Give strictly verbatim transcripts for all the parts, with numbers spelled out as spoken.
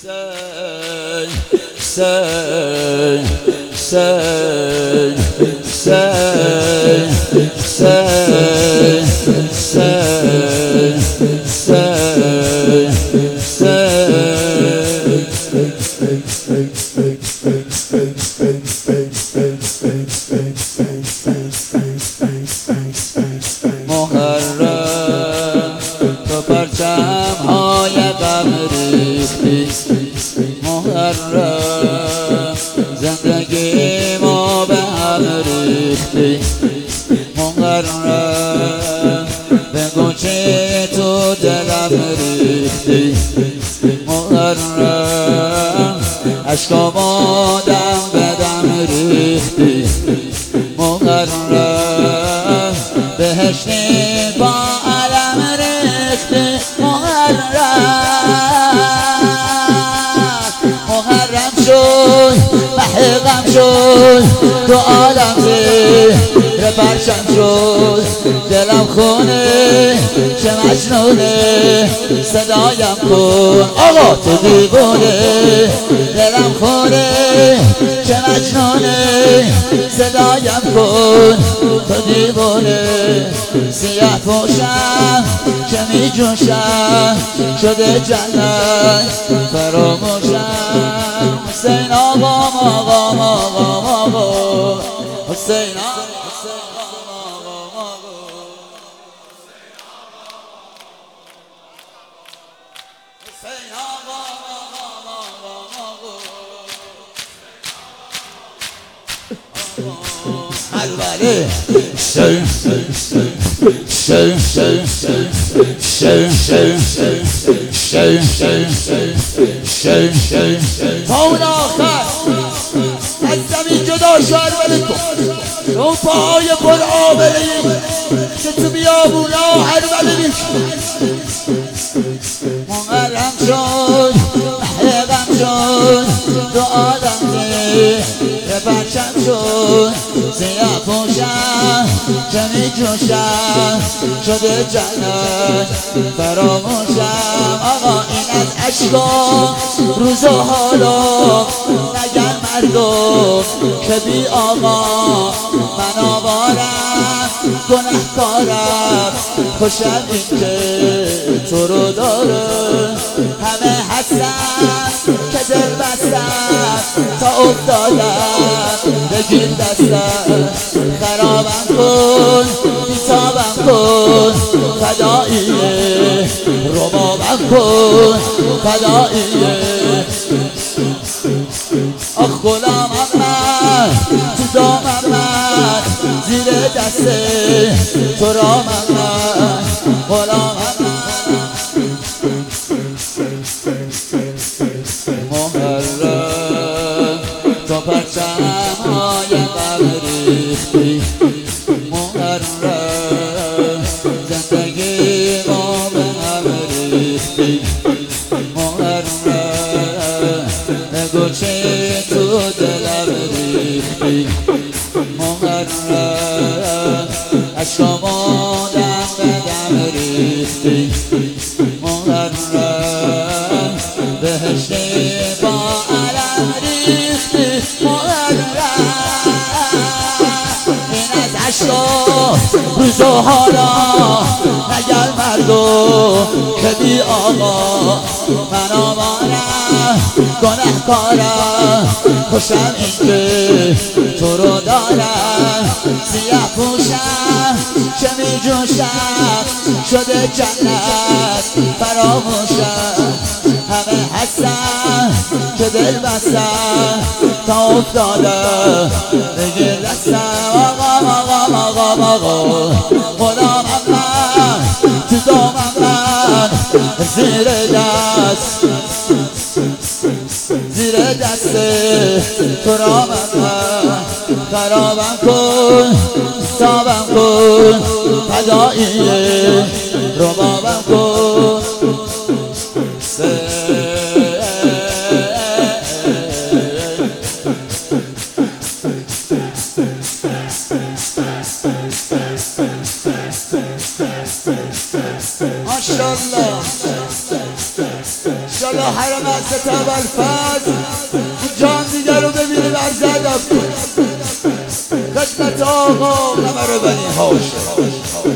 محرم تو پرچم های غم ریختی، محرم زندگی ما به هم ریختی، محرم بگو چه تو دلم ریختی، محرم عشقا بادم بدم ریختی، محرم بهشتی با علم ریختی، محرم محرم شد محقم شد تو عالم زیر پرچم شد، دلم خونه چه مجنونه صدایم کن آقا تو دیوونه، دلم خونه چه مجنونه صدایم کن تو دیوونه، سیاه پوشم که می جوشم شده جنت فراموشم، حسین آقام آقام آقام آقام حسین آقام البته شن شن شن شن شن شن شن شن تا اون آخر از زمین جدا شد ولی کن اون پاهای پر آبری که تو بیابونا هر ولی محرم شد محقم شد تو آدم زیر پرچم شد، سیاه پوشم که می جوشم شده جنت فراموشم، آقا این از عشقا روز و حالا نگر مردم که بی آقا من آوارم گنهکارم، خوشم این که تو رو دارم، همه هستم که دل بستم تا افتادم بگیر دستم، خرابم کن بیتابم کن فداییه، ربابم کن فداییه، آخ غلامم من تو دامم من زیر دست تو رامم من غلامم من، محرم تو پرچم های غم ریختی، محرم زندگی ما به هم ریختی، محرم بگو چه تو دلم ریختی، محرم عشقا مادم بدم ریختی، محرم بهشتی با علم ریختی، محرم این از عشقا روز و حالا نگر مردم که بی آقا من آوارم گنهکارم، خوشم این که تو رو دارم، سیاه پوشم که می جوشم شده جنت فراموشم، همه هستم که دل بستم تا افتادم بگیر دستم، آقام آقام آقام آقام غلامم من تو دامم من زیر دست زیر دست تو رامم من، خرابم کن تابم کن فداییه، ربابم کن ماشاءالله الله حرم حضرت ابوالفضل جان دیگر رو ببینی بر زدم خدمت آقا قمر بنی هاشم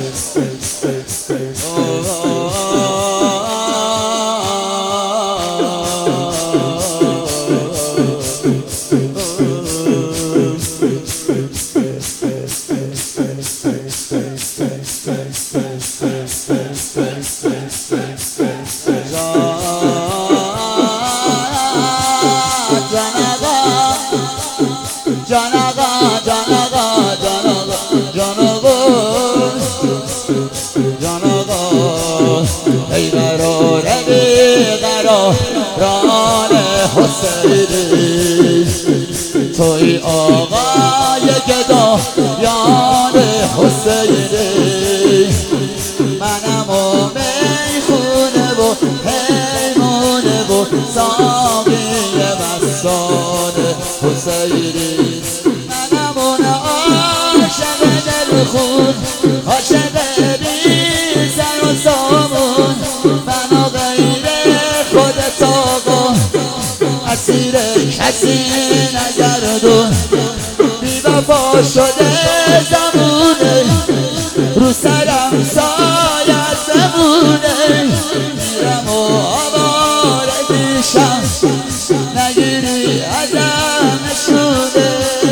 جان آقا جان آقا جان آقا جان آقا جان آقا ای قرار ای قراران حسینی توی آقای گدایان حسینی منم و میخونه و پیمونه و ساقی مستان حسینی منم اون عاشق دلخون عاشق بی سر و سامون من و غیر خودت آقا اسیر کسی نگردون بی وفا شده زمونه رو سرم سایت زمونه میرم و آواره میشم نگیری ازم نشونه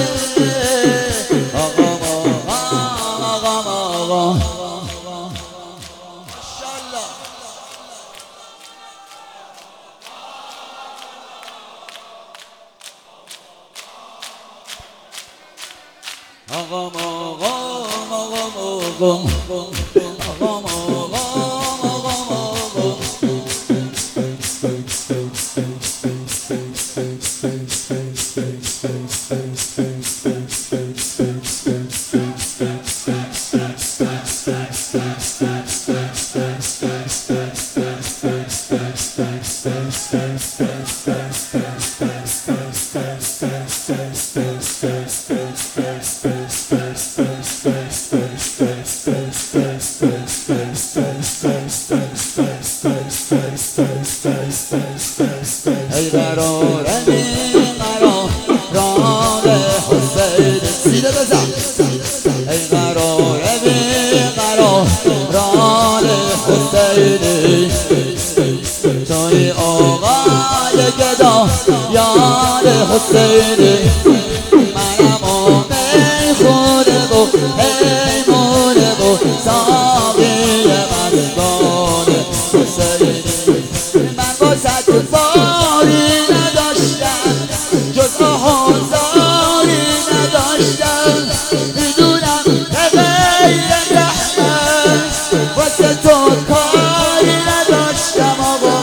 آقا آقا آقا آقا آقا آقا آقا ای قرار ای قراران حسین سیده بزن ای قرار ای قراران حسینی توی آقای گدایان حسینی منم و میخونه و پیمونه و ساقی مستان حسینی من واسه باری نداشتم جز آهازاری نداشتم میدونم به غیر رحمت واسه تو کاری نداشتم آقا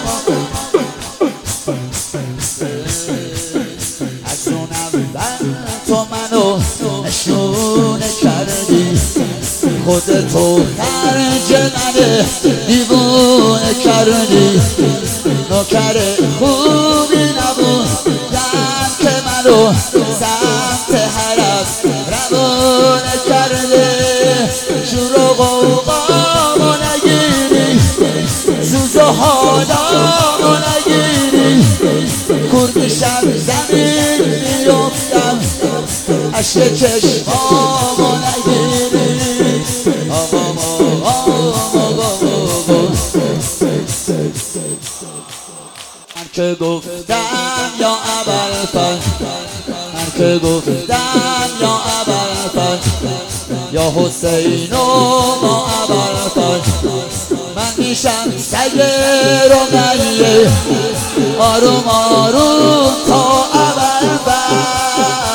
از اون اول تو منو نشونه کردی خودتو خرج منه دیوونه کردی نوکر خوبی نبودم که منو سمت حرم روانه کرده شور و غوغامو نگیری سوز و حالامو نگیری کرد شب زمین میفتم عشق چشمامو نگیری من که گفتم یا ابوالفضل من که گفتم یا ابوالفضل یا حسین و ما ابوالفضل من میشم سگ رقیه آروم آروم تا ابوالفضل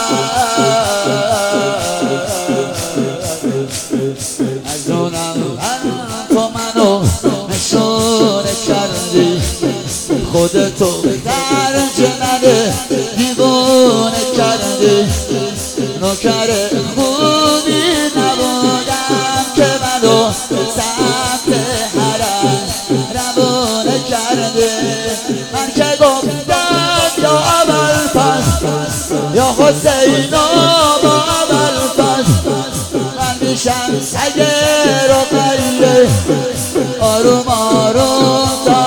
از اون اول تو منو نشونه کردی خودتو درج منه دیوونه کردی نوکر خوبی نبودم که منو سمت حرم روانه کرده من که گفتم یا ابوالفضل یا حسین و با ابوالفضل من میشم سگ رقیه آروم آروم